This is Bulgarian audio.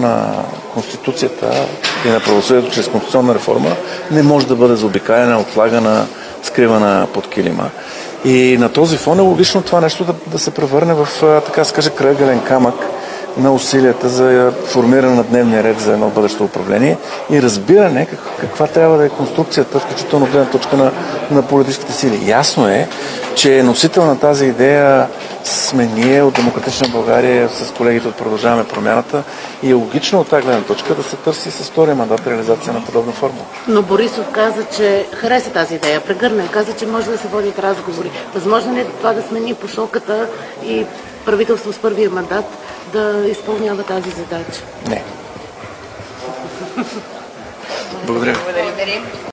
на Конституцията и на правосъдието чрез конституционна реформа не може да бъде заобикалена, отлагана, скривана под килима. И на този фон е логично това нещо да се превърне в, така се каже, крайъгълен камък на усилията за формиране на дневния ред за едно бъдещо управление и разбиране каква трябва да е конструкцията, включително гледна точка на политическите сили. Ясно е, че носител на тази идея сме ние от Демократична България с колегите от Продължаваме промяната и е логично от тази гледна точка да се търси с втория мандат реализация на подобна формула. Но Борисов каза, че хареса тази идея, прегърна и каза, че може да се водят разговори. Възможно ли е това да смени посоката и правителство с първия мандат да изпълнява тази задача? Не. Благодаря.